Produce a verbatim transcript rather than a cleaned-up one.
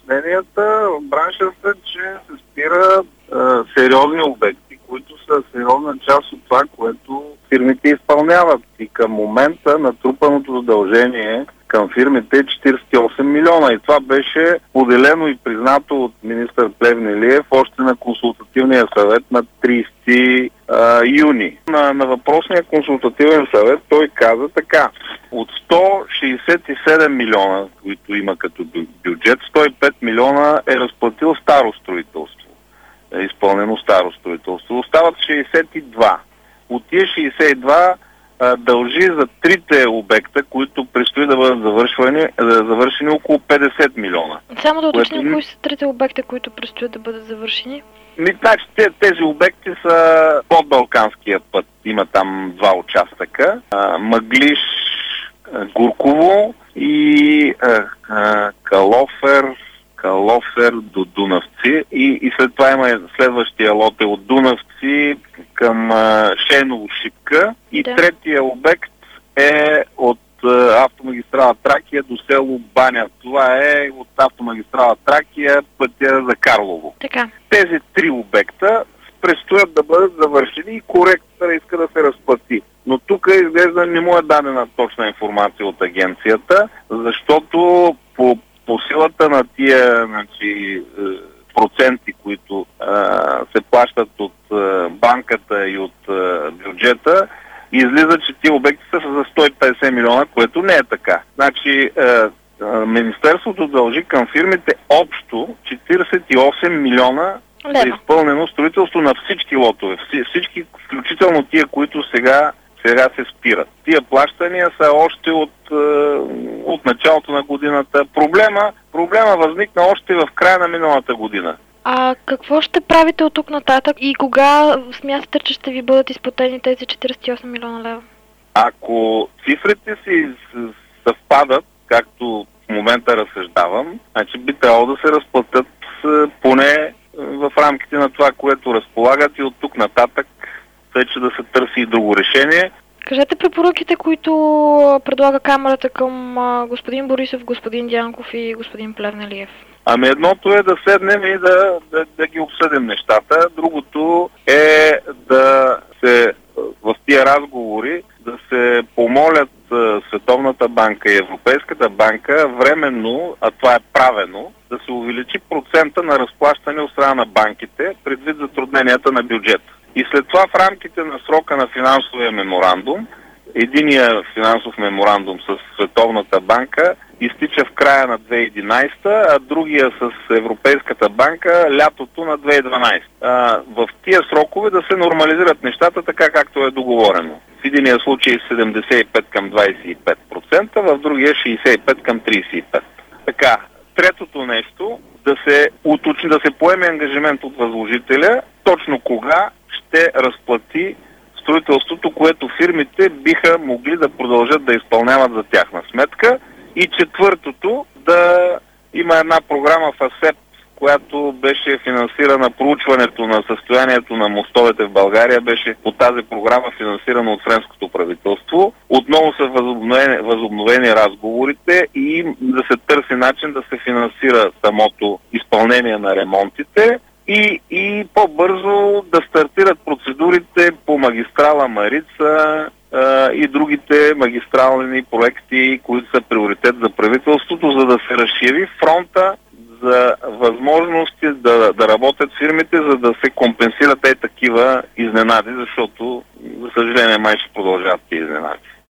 обясненията в бранша са, че се спира а, сериозни обекти, които са сериозна част от това, което фирмите изпълняват. И към момента натрупаното задължение към фирмите е четиридесет и осем милиона. И това беше поделено и признато от министър Плевнелиев още на консултативния съвет на тридесети юни. На, на въпросния консултативен съвет той каза така: от сто шейсет и седем милиона, които има като бюджет, сто и пет милиона е разплатил старо строителство. Е изпълнено старо строителство. Остават шейсет и два. От тия шейсет и два дължи за трите обекта, които предстои да бъдат завършвани, завършени около петдесет милиона. Само да уточним, което... кои са трите обекта, които предстоят да бъдат завършени? Ми, значи, тези обекти са под Балканския път. Има там два участъка. Мъглиж, Гурково и а, а, Калофер, Калофер до Дунавци. И, и след това има следващия лот е от Дунавци към а, Шеново Шипка. И да. Третия обект е от а, автомагистрала Тракия до село Баня. Това е от автомагистрала Тракия пътя за Карлово. Така. Тези три обекта предстоят да бъдат завършени и коректора иска да се разплати. Но тук изглежда не му е дадена точна информация от агенцията, защото по, по силата на тия, значи, проценти, които а, се плащат от а, банката и от а, бюджета, излиза, че тия обекти са за сто и петдесет милиона, което не е така. Значи а, а, Министерството дължи към фирмите общо четиридесет и осем милиона за изпълнено строителство на всички лотове. Всички, включително тия, които сега, сега се спират. Тия плащания са още от, от началото на годината. Проблема, проблема възникна още в края на миналата година. А какво ще правите от тук нататък и кога смятате, че ще ви бъдат изплатени тези четиридесет и осем милиона лева? Ако цифрите си съвпадат, както в момента разсъждавам, значи би трябвало да се разплатят поне в рамките на това, което разполагат и от тук нататък вече да се търси и друго решение. Кажете препоръките, които предлага камерата към господин Борисов, господин Дянков и господин Плевнелиев. Ами едното е да седнем и да, да, да ги обсъдим нещата. Другото е да се в тия разговори да се помолят Световната банка и Европейската банка временно, а това е правено, да се увеличи процента на разплащане от страна на банките предвид затрудненията на бюджета. И след това в рамките на срока на финансовия меморандум, единия финансов меморандум с Световната банка изтича в края на две хиляди и единадесета, а другия с Европейската банка лятото на две хиляди и дванадесета. А, в тия срокове да се нормализират нещата така, както е договорено. В единия случай седемдесет и пет към двадесет и пет процента, в другия шейсет и пет към тридесет и пет. Така, третото нещо, да се уточни, да се поеме ангажимент от възложителя, точно кога ще разплати строителството, което фирмите биха могли да продължат да изпълняват за тяхна сметка. И четвъртото, да има една програма в АСЕП, която беше финансирана, проучването на състоянието на мостовете в България беше по тази програма финансирана от френското правителство. Отново са възобновени, възобновени разговорите и да се търси начин да се финансира самото изпълнение на ремонтите и, и по-бързо да стартират процедурите по магистрала Марица и другите магистрални проекти, които са приоритет за правителството, за да се разшири фронта за възможности да, да работят фирмите, за да се компенсират и такива изненади, защото, за съжаление, май ще продължават тези изненади.